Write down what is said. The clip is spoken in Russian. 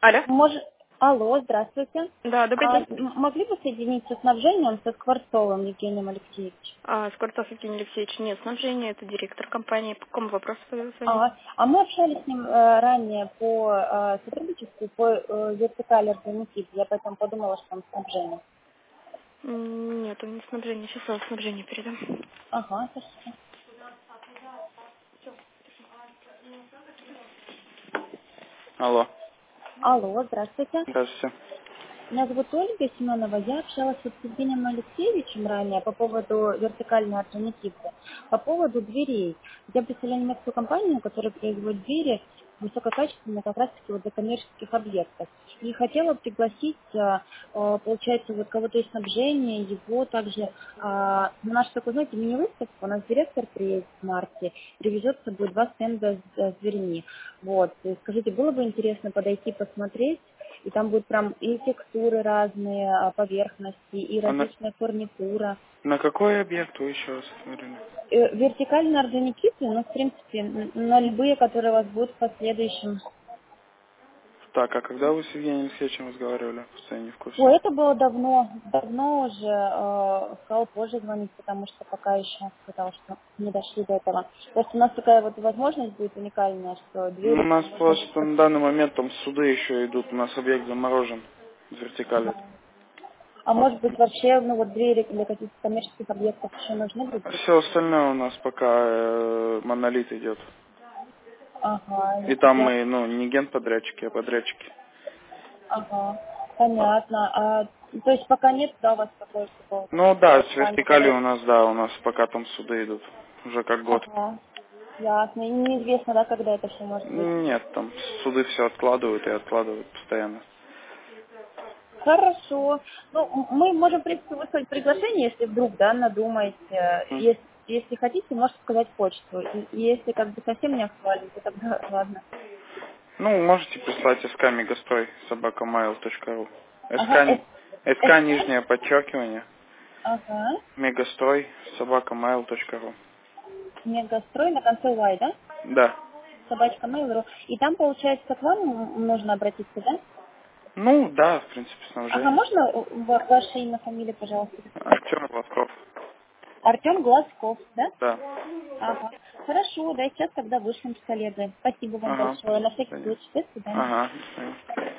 Алло. Алло, здравствуйте. Да, добрый день. Могли бы соединить со снабжением со Скворцовым Евгением Алексеевичем? Скворцов Евгений Алексеевич, нет, снабжение, это директор компании. По какому вопросу вы звоните? Мы общались с ним ранее по сотрудничеству по вертикали организации. Я поэтому подумала, что он снабжение. Нет, он не снабжение. Сейчас я вам снабжение передам. Ага, спасибо. Алло. Алло, здравствуйте. Здравствуйте. Меня зовут Ольга Семенова. Я общалась с Евгением Алексеевичем ранее по поводу вертикальной организации, по поводу дверей. Я представляю немецкую компанию, которая производит двери высококачественные как раз-таки вот для коммерческих объектов. И хотела пригласить, получается, вот кого-то из снабжения, его также на нашу такую, знаете, мини-выставку. У нас директор приедет в марте, привезет с собой 2 стенда с дверьми. Вот. И скажите, было бы интересно подойти посмотреть? И там будут прям и текстуры разные, поверхности, и А различная фурнитура. на какой объект вы еще раз говорили? Вертикальные органикиты, но в принципе на любые, которые у вас будут в последующем. Так, а когда вы с Евгением Алексеевичем разговаривали? Я не в курсе. Ой, это было давно уже, сказал позже звонить, потому что пока еще сказал, что не дошли до этого. Просто у нас такая вот возможность будет уникальная, что Ну, у двери нас можно будет... просто на данный момент там суды еще идут. У нас объект заморожен. В вертикали. А может быть вообще, ну вот двери для каких-то коммерческих объектов еще нужны будут? Все остальное у нас пока монолит идет. Ага, И там я мы, не генподрядчики, а подрядчики. Ага, понятно. То есть пока нет, да, у вас какого-то Ну да, с плане вертикали проекта? у нас пока там суды идут. Уже как год. Ага, ясно. И неизвестно, да, когда это все может быть. Нет, там суды все откладывают и откладывают постоянно. Хорошо. Ну, мы можем, в принципе, выслать приглашение, если вдруг, да, надумаете. М. Если хотите, можете сказать почту. И если как бы совсем не актуально, то тогда ладно. Ну, можете прислать СК Мегастрой собакамайл.ру. Ага, СК СК? нижнее подчеркивание. Ага. Мегастрой собакамайл.ру. Мегастрой на конце Y, да? Да. Собачка Mail.ru. И там, получается, к вам нужно обратиться, да? Ну, да, в принципе, Ага, снабжение. можно ваше имя, фамилия, пожалуйста, записать? Артем Глазков. Артем Глазков, да? Да. Ага. Хорошо, да, сейчас тогда вышлем с коллегой. Спасибо вам Ага, большое. На всякий спасибо. случай. До свидания. Ага, до свидания.